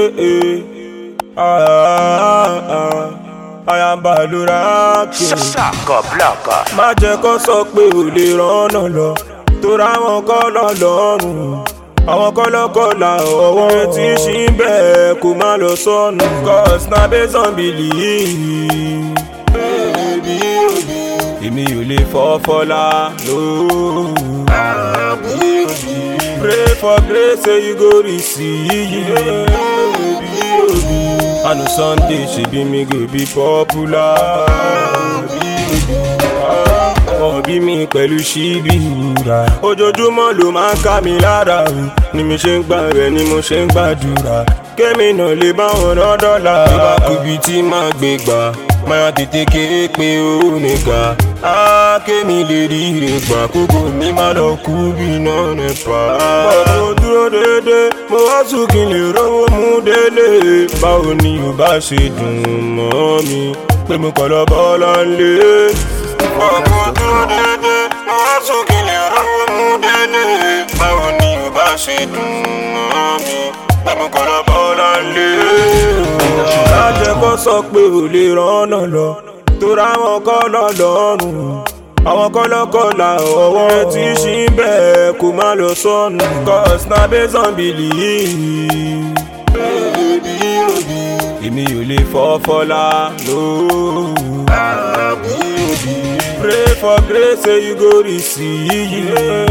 Ayambalura kì í. Ṣàkọ blọọkọ. Má jẹ́ kó sọ pé ò lè rọ́nà lọ, torí àwọn kọ́ lọ́lọ́run, àwọn kọ́lọ́kọ́lá ọwọ́ tí ṣì ń bẹ̀ kó má lọ sọnù. Cause na based on belief. Èmi ò lè fọ́fọ́lá lóòó. Pray for grace say you go receive. I know Sunday she be me go be popular. Ọ̀bí mi pẹ̀lú ṣíbí wúrà. Ojoojúmọ́ ló máa ń ká mi lára o. Ni mi ṣe ń gbà rẹ̀ ni mo ṣe ń gbàdúrà. Kémi náà lè bá wọn ná dọ́là. Tó bá kú ibi tí máa gbé gbà, máa tètè kéré pé ó nìga. Kémi lè rí ire gbà, kókó mi má lọ kú bí iná nẹ́pà. Mo dúró dédé, mo wá sùn kí n lè rówó mú délé. Báwo ni ò bá ṣe dùn mọ́ mi pé mo kọ̀ lọ bọ́lá lé. Mo dúró dédé, mo wá sùn kí n lè rówó mú délé. Báwo ni ò bá ṣe dùn mọ́ mi pé mo kọ̀ lọ bọ́lá lé. Má jẹ́ kó sọ pé ò lè rọ́nà lọ, torí àwọn kọ́ lọ́lọ́run, àwọn kọ́lọ́kọ́lá ọwọ́ tí ṣì ń bẹ̀ kó má lọ sọnù. Cause na based on belief. Èmi ò lè fọ́fọ́lá lóòó. Pray for grace say you go receive.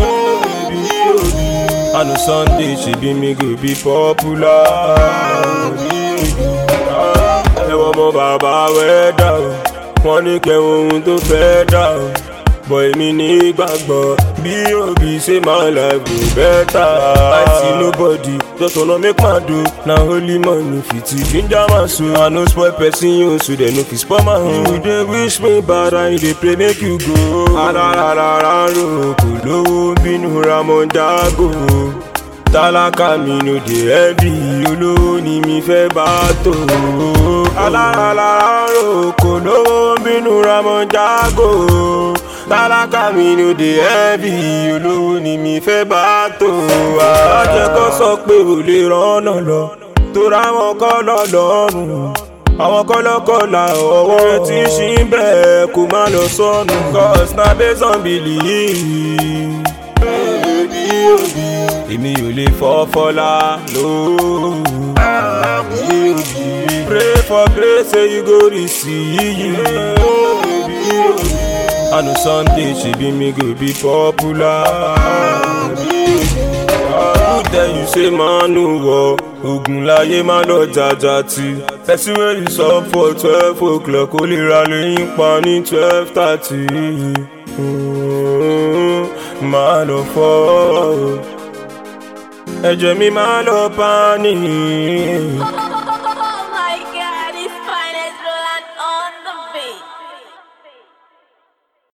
I know Sunday she be me go be popular. Ẹ̀wọ̀n ọmọ bàbá wẹ́ dà o, wọ́n ní kẹ́wọ́n ohun tó fẹ́ dà o. But èmi ní gbàgbọ́ bí òbí ṣe máa life go better. I see nobody, just wanna make my do. Na only money fit ginger my soul. I no spoil person you so they no fit spoil my own. You dey wish me bad and you dey pray make you go. Ararararo kò lówó bínú Ramon Dago. Tálákà mi no dey heavy, olówó ni mi fẹ́ bá tó. Ararararo kò lówó bínú Ramon Dago. Tálákà mi no dey heavy, olówó ni mi fẹ́ bá tó. Má jẹ́ kó sọ pé ò lè rọ́nà lọ, torí àwọn kọ́ lọ́lọ́run, àwọn kọ́lọ́kọ́lá ọwọ́ tí ṣì ń bẹ̀ kó má lọ sọnù. Cause na based on belief. Èmi ò lè fọ́fọ́lá lóòó. Pray for grace say you go receive. I know Sunday she be me go be popular. Who tell you say man no war? Ogun láyé má lọ jàjà tí. Person wey you sup for 12 o'clock, ó lè ra lóyún pa ní 12:30. Má lọ fọ́, ẹ̀jẹ̀ mi má lọ pa ní.